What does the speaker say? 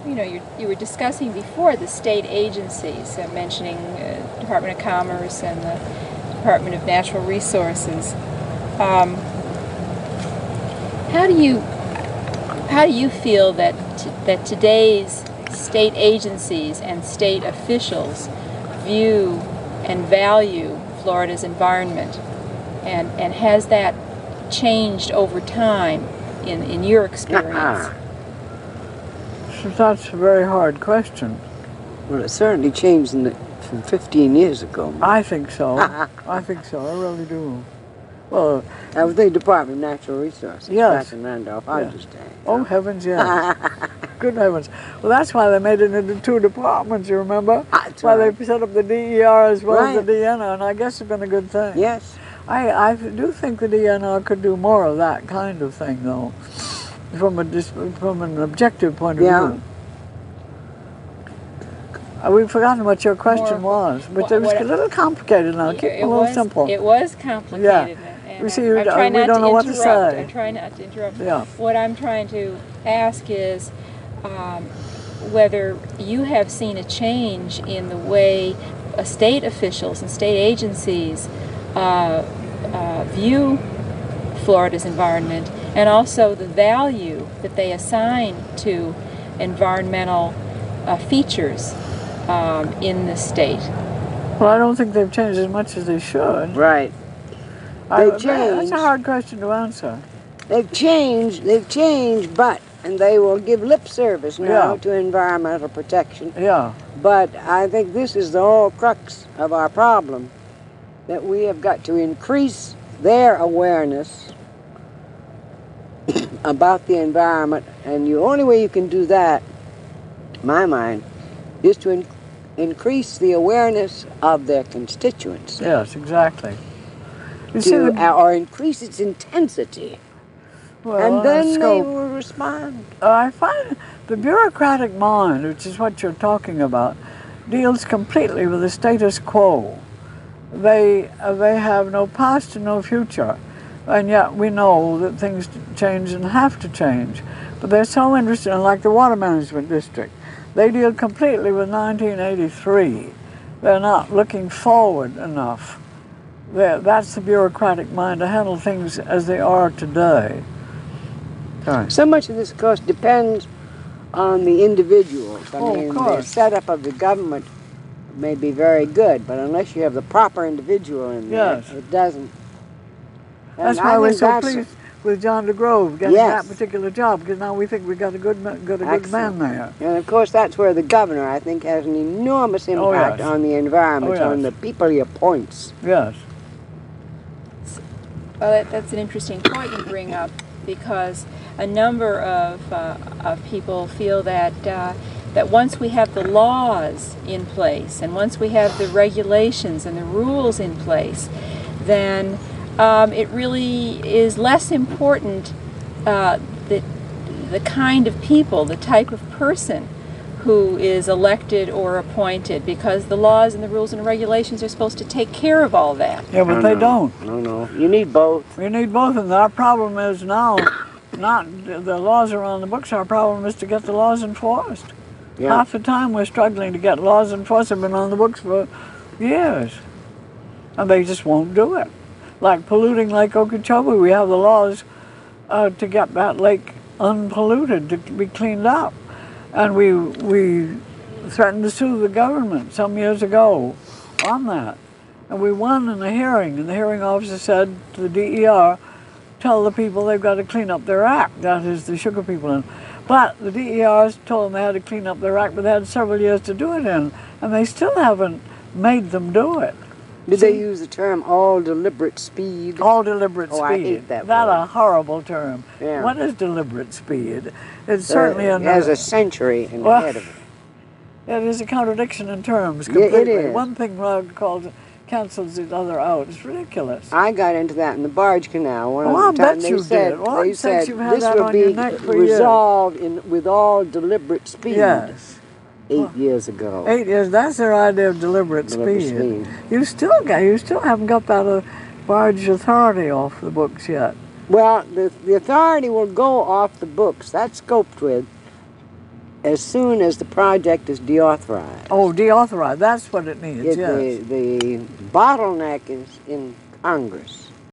you know, you were discussing before the state agencies, mentioning Department of Commerce and the Department of Natural Resources. How do you feel that that today's state agencies and state officials view and value Florida's environment, and has that changed over time in your experience? That's a very hard question. Well, it certainly changed from 15 years ago. I think so. I think so. I really do. Well, that was the Department of Natural Resources yes. back in Randolph Hodges' day. Oh, heavens, yes. Good heavens. Well, that's why they made it into two departments, you remember? That's why right. they set up the DER as well Right. as the DNR, and I guess it's been a good thing. Yes. I do think the DNR could do more of that kind of thing, though, from an objective point of view. We've forgotten what your question was, but it was a little complicated now. Keep it a little simple. It was complicated. Yeah. And We see we don't know what to say. I'm trying not to interrupt. Yeah. What I'm trying to ask is whether you have seen a change in the way state officials and state agencies view Florida's environment, and also the value that they assign to environmental features in the state. Well, I don't think they've changed as much as they should. Right. They've changed. That's a hard question to answer. They've changed, but, and they will give lip service now to environmental protection. Yeah. But I think this is the whole crux of our problem, that we have got to increase their awareness about the environment, and the only way you can do that, in my mind, is to increase the awareness of their constituents. Yes, exactly. Or increase its intensity. Well, and then they will respond. I find the bureaucratic mind, which is what you're talking about, deals completely with the status quo. They have no past and no future, and yet we know that things change and have to change. But they're so interested in, like the Water Management District, they deal completely with 1983. They're not looking forward enough. That's the bureaucratic mind, to handle things as they are today. Sorry. So much of this, of course, depends on the individuals. I mean, the setup of the government may be very good, but unless you have the proper individual in there, it doesn't. And that's why we're so pleased with John DeGrove getting that particular job, because now we think we've got a good man there. And of course, that's where the governor, I think, has an enormous impact on the environment, on the people he appoints. Yes. Well, that's an interesting point you bring up, because a number of people feel that that once we have the laws in place, and once we have the regulations and the rules in place, then it really is less important the kind of people, the type of person who is elected or appointed, because the laws and the rules and the regulations are supposed to take care of all that. Yeah, but they don't. No. You need both. We need both, and our problem is now not the laws are on the books. Our problem is to get the laws enforced. Yeah. Half the time we're struggling to get laws enforced. Have been on the books for years, and they just won't do it. Like polluting Lake Okeechobee, we have the laws to get that lake unpolluted, to be cleaned up. And we threatened to sue the government some years ago on that. And we won in a hearing, and the hearing officer said to the DER, tell the people they've got to clean up their act, that is the sugar people. But the DERs told them they had to clean up their act, but they had several years to do it in, and they still haven't made them do it. Did they use the term all deliberate speed? All deliberate speed. I hate that word. That's a horrible term. Yeah. What is deliberate speed? It's certainly it has a century in the head of it. It is a contradiction in terms completely. It is. One thing cancels the other out. It's ridiculous. I got into that in the Barge Canal. I bet you did. Well, they said you've had this that would on be your neck for resolved with all deliberate speed. Yes. 8 years ago. 8 years. That's their idea of deliberate speed. You still haven't got that Barge Authority off the books yet. Well, the authority will go off the books. That's scoped with. as soon as the project is deauthorized. Oh, deauthorized. That's what it needs. Yes. The bottleneck is in Congress.